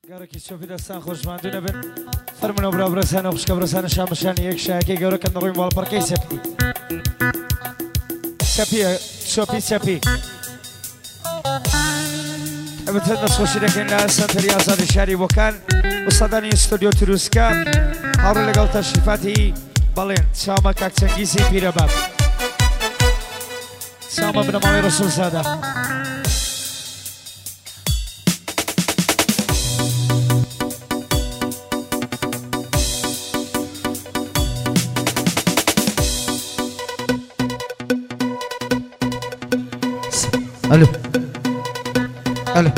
گەڕێکی چۆپی دەستان خۆشماندوو نەبن فەرمونەوە برا برەسانە خوشکە برەسانە شامەشانی یەک شایەکەی گەورەکەن ڕووی ماڵپەڕکەی سەپی سەپیە چۆپی سەپی ئەبتە دەستخۆشی دەکەین لە سەنتەری ئازادی شاری بۆکان وسەدانی ستۆدیۆ تروسکە هاوڕێ لەگەڵ تەشریفاتی بەڵێن چاومە کاک چەنگیزی پیرەباب چاومە بنەماڵی ڕەسوول زادە الو الو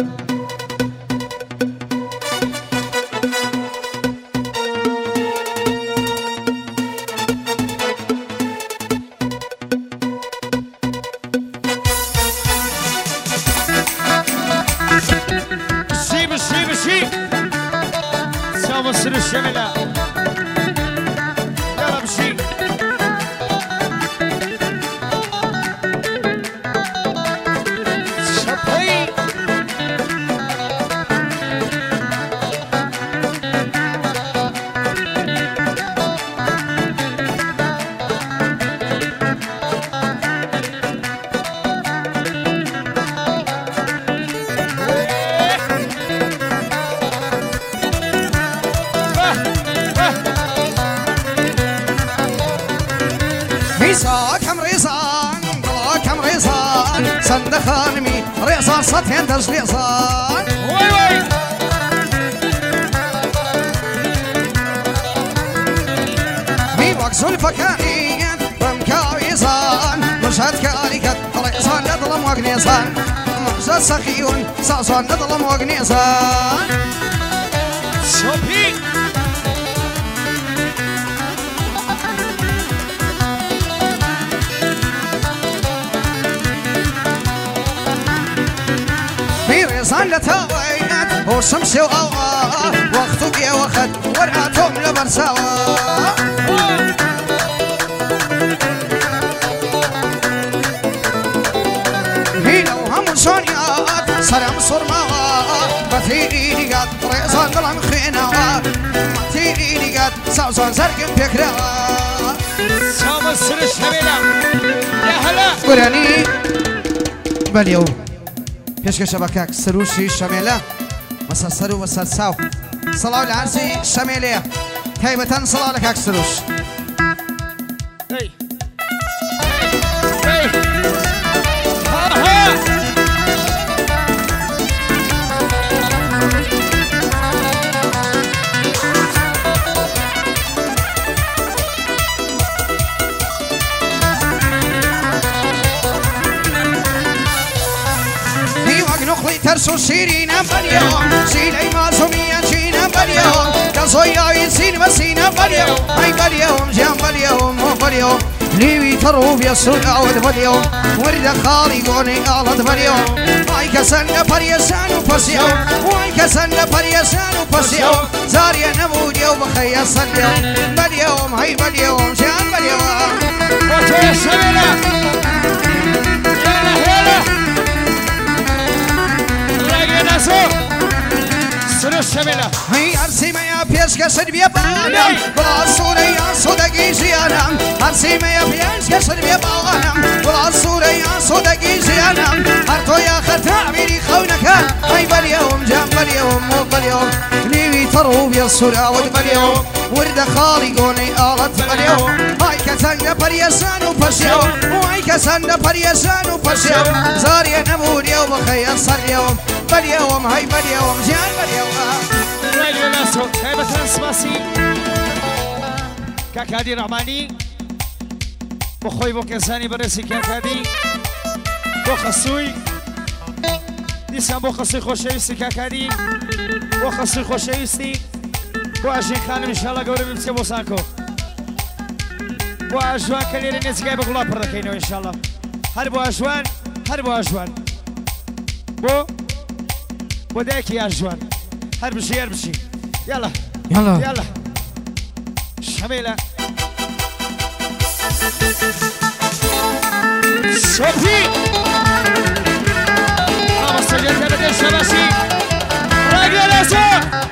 بشي سوا سر الشملة يلا بشي كم ريزان صندخ خانمي ريزان سطحين درج ريزان وي وي مي وقزول فكاني بمكاويزان مشهد كاريكت ريزان لظلم وقنيزان مخزد سخيون ساسون لظلم وقنيزان شوبي ريزان لتاوينات وشمس وأوغا وقتك يا وخد ورعتهم لبرساوا هنا وهم صونيات سلام صرماوا بثيري قد ريزان ظلم خيناوا بثيري قد سوزان زرقم فكرا سامة سر الشميلة يا هلا قراني باليوم پێشکە شەبەکەک سروشی شەمێلە وەسە سەر و وەسەر چاو سەڵاو لە عەرزی شەمێلەیە تایبەتەن سەڵاو لە کاک سروش ترسو سيرينا باليوم سيلي مازوميا جينا باليوم كزويا يسين مسينا باليوم هاي باليوم جام باليوم باليوم ليوي تروب يسود عود باليوم ورد خالي قوني آلد باليوم هاي كسن بريسان وبسيوم هاي كسن بريسان وبسيوم زاريا نمودي وبخيا صليوم باليوم هاي باليوم جام باليوم وتويا الشميلة سر الشميلة هي أرسي ما يا بيش كسر بيا بانم والعصورة يا صدقي زيانم أرسي ما يا بيش كسر بيا بانم والعصورة يا صدقي زيانم هرتو يا خطا بيري خونك هاي باليوم جام باليوم مو باليوم ليوي تروب يا الصورة ود باليوم ورد خالي قوني آلت باليوم هاي كسن بريسان وبسيوم وهاي كسن بريسان وبسيوم زاريا نمودي وبخير صليوم باليوم هاي باليوم جان باليوم رايلو ناسو هايبة ترانسباسي كاكادي رحماني بخوي بو كنساني برسي كاكادي بو خصوي ديسان بو خصوي خوشيوستي كاكادي بو خصوي خوشيوستي بو عجين خانم إن شاء الله قولي بمسكي بو سانكو بو عجوان كليري نسيقاي بقلا بردكينو إن شاء الله هر بو عجوان هر بو عجوان بو دايك يا عجوان هر بشي هر بشي يلا يلا يلا شميلة شوفي خلاص سجلت بدل شباشي راجل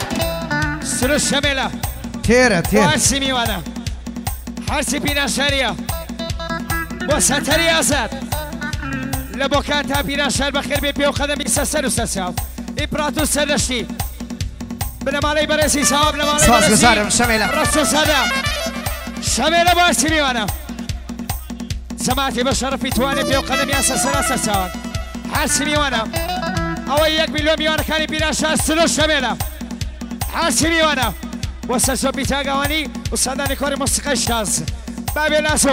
سروش شەمێلە تێرە تێر هەرسی میوانە هەرسی پیناشەریە بۆ سەتەری ئازاد لە بۆ کات تا پیرانشار بەخێر بێ پێ و قەدەمی سەر و سەرچاو ئیپرات و سەردەشتی بنەماڵەی بەرەسی ساواب لەماڵەی سپاسگوزارم شەمێلە ڕەسۆ سادا شەمێلە بۆ هەرسی میوانە سەماتی بە شەرەفی توانێ پێ و قەدەمیان سەرسەرا سەرچاوان هەرسی میوانە ئەوەی 1 میلیۆن میوانەکانی پیرانشار سروش شەمێلە هەرسی میوانە بۆ سەرچۆ پیتاگاوانی و سادانی کۆری مۆسیقای شاز بابێ لاسۆ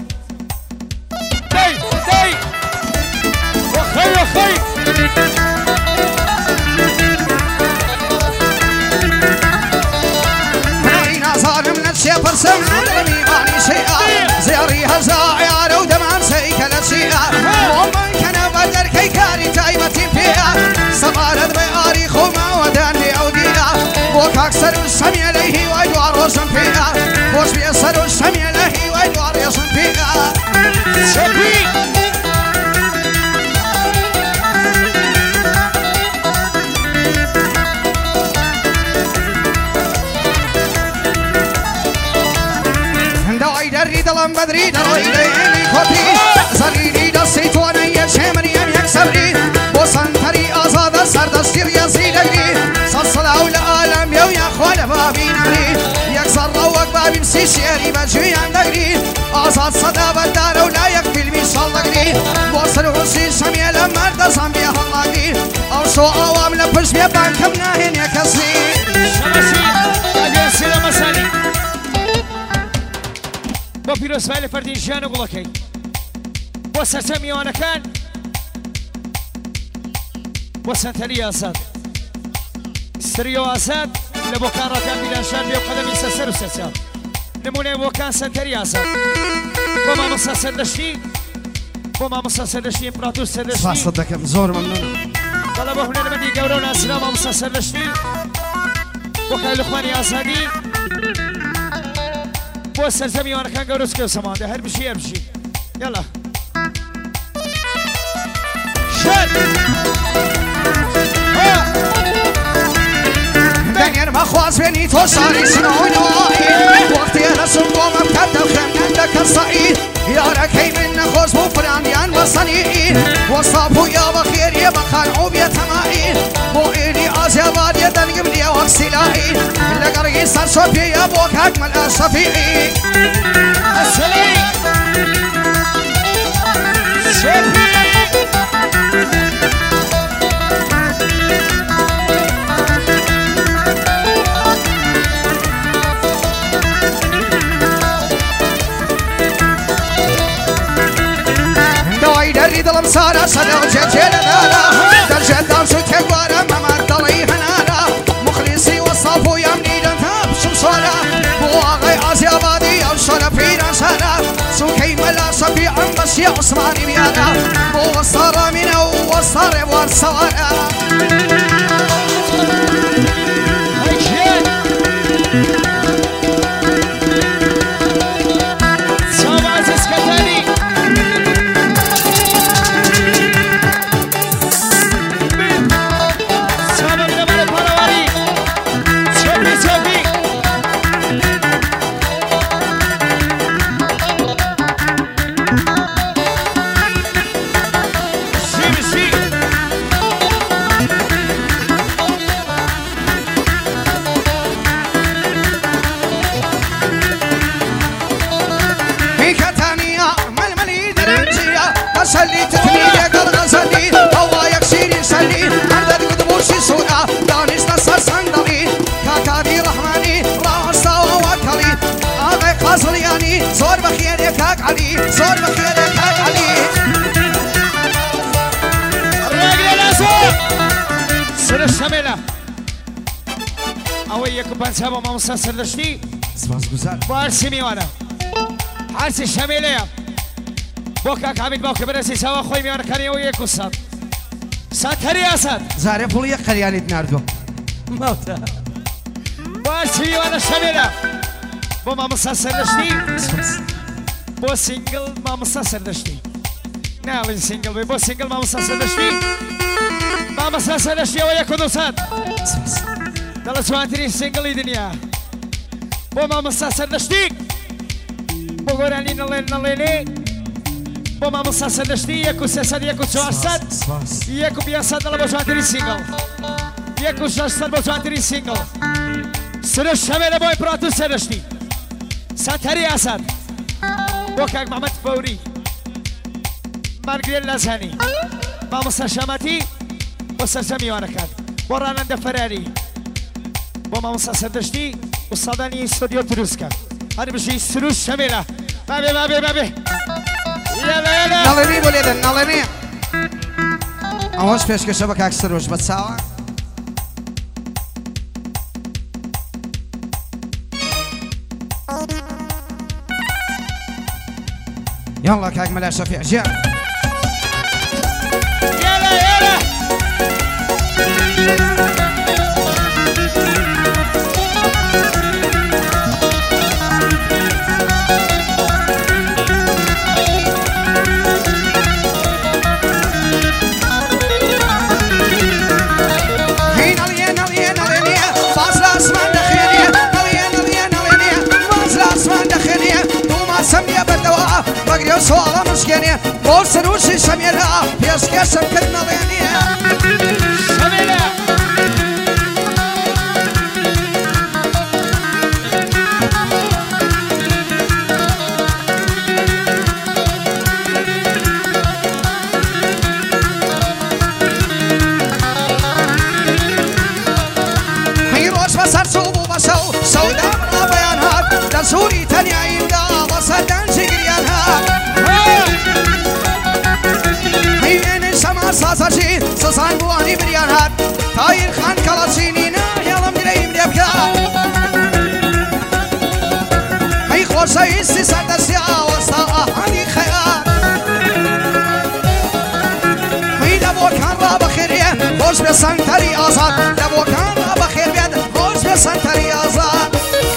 دەی دەی وەخەی وەخەی نازانم نەچێ پرسم لە میوانی شەیئا زێڕی هەزا عیارە و دەمان سەیکە لە چیئا بۆ من کەنە بە دەرکەی کاری تایبەتیم پێیا سەبارەت بە ئاری خۆماوەدان لێ ئەو دیرا بۆ کاک سەر و شەمیە لە هیوای دوا ڕۆژم پێیا بۆش بێ سەر و شەمیە لە هیوای دوا ڕێژم پێیا دڵم بەدری دەڕۆی دەیێنی کۆتی زەریری دەستی تۆنە یەکێ مریەم یەک سەبری بۆ سەنتەری ئازادە سەردەستی ڕیەزی دەگری سەسەلاو لە ئالەمیە و یاخوا لە بابی نەمری یەک زەڕە وەک بابیم سی شێری بەجویان دەگری ئازاد سەدا بەدارە و لا یەک فیلمی شەڵ دەگری بۆ سەرهوشی شەمیە لە مەردە زەمبێ هەڵاگری ئەو شۆ ئەوام لە پشت بێ بانکەم ناهێنێ کەسی شەمەشی ئەگەرسی لە مەسەلی بۆ پیرۆسمای لە فەردی ژیان و گوڵەکەی بۆ سەرچە میوانەکان بۆ سەنتەری ئازاد سریۆ ئازاد لە بۆکان ڕاکان پیرانشار بێ و قەدەمی سەر و سەرچاو نمونەی بۆکان سەنتەری ئازاد بۆ مامۆستا سەردەشتی بۆ مامۆستا سەردەشتی ئیمپراتۆر سەردەشتی سپاس دەکەم زۆر مەمنونم بەڵێ بۆ هونەرمەندی گەورە و ناسرا مامۆستا سەردەشتی بۆ کایلوخمانی ئازادی بۆ سەرچە میوانەکان گەورە و سەماوەندە هەر بشی هەر بشی یاڵا شەر دەنگێر بەخوازێنی تۆ شاری سنەوەی وەختی هەرەسم بۆ مەبکات دەخێنگەن دەکە سەعید یارەکەی من نەخۆش بوو فرانیان بەسەنی وەستاپ و یا بەخێریە بەخان و بێتەمایی بۆ ئێری ئازیابادیە دەنگم نییە وەک سیلاهی لەگەڕی سەرچۆ پێیە بۆ کاک مەلا شەفیعی ئەسەلەی شەفیعی دەری دڵم سارە سەدە و جێجێ لەدادا دەرژێتدام شو تێگوارە مەمان دڵی هەنارە مخلیسی وەساف و یامنیدەن تا بچم سۆرە بۆ ئاغای ئازیابادی ئەو شۆرە پیرانشارە سوکەی مەلا شەفیعم بەشی عوسمانی میانە بۆ وەستا ڕامینە و وەستا ڕێبوار سەوارە سلي تتني قرغزني هوا يكسيري سلي هردد قدبوشي سودا دانيس نصر صندلي كاكادي رحماني راستا ووكلي آغي قاصرياني زور بخير كاك علي زور بخير كاك علي الراجل الأسود سر الشملة أوي يكون سبب ما مسلسل دشتي سپاسگزار بارسي ميوانا حارسي الشملة بۆکاک حەمید باوکە بەرەسی چاوە خۆی میوانەکانی ئەو 1 سات ساتەری ئاساد زارێ پوڵ یەک قەریانیت ناردووە ماوتە بارچی میوانە شەمێرە بۆ مامۆستا سەردەشتی بۆ سینگڵ مامۆستا سەردەشتی ناڵین سینگڵ بێ بۆ سینگڵ مامۆستا سەردەشتی ئەوە 1 سات دەڵە جوانترین سینگڵی دنیا بۆ مامۆستا سەردەشتی بۆ گۆرانی نەڵێنێ بۆ مامۆستا سەردەشتی 1,300 1,400 1,500 دەڵە بۆ جوانترین سینگڵ 1,600 بۆ جوانترین سینگڵ سرش شەمێرە بۆ ئیمپراتور سەردەشتی ساتەری ئاساد بۆ کاک محەممەد فەوری مارگرێت لەزانی مامۆستا شامەتی بۆ سەرجەم میوانەکان بۆ ڕانەندە فەراری بۆ مامۆستا سەردەشتی وسادانی استودیۆ دروستکە هەر بژی سروش شەمێرە بابێ نەڵێنی بۆ لێدەن نەڵێنێ ئەوەش پێشکەشە بە کاک سروش بە چاوە يلا كاك ملا شفيع جاء يلا بقري صوالة مسكينة بوس روشي شميلة بيسكسم كدنا ضيانية شميلة حيروش بسر صوبو بسو سودا مرا بيانات دسوري تنياين قاضة سدان شقريانها هيين سما ساساشي سسان بواني بريانات تاير خان كالاسينينا يلم قريم ديبكا هي خوشا يسي سردسيا وسطا هاني خيار هي دبو كان رابا خيرية خوش بسانتري آزاد دبو كان رابا خير بيد خوش بسانتري آزاد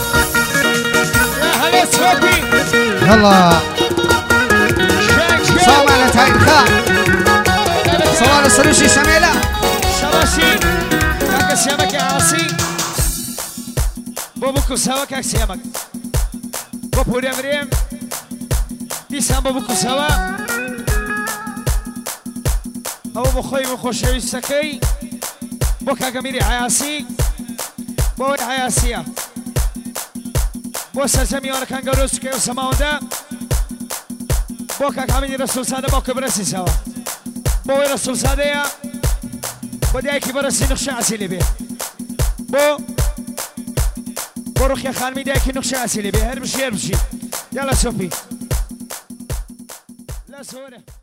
يا هلا سوبي يلا صومالة تايرخا صوالة سروشي شميلة شباشي كاك سيامك يا عاصي بوبوكو سوا كاك سيامك بوبوري امريم دي سام بوبوكو سوا او بخوي بخوشي سكي بو كاك اميري عياسي بو عياسية بو سرجمي وانا كان قروس كيو سماوندا بو كاك حميدي رسول سادة بو كبرسي سوا بو رسول سادة بو دايكي برسي نقشة عسيلي بيه بو رخي خانمي دايكي نقشة عسيلي بيه هربشي يلا سوفي لا سورة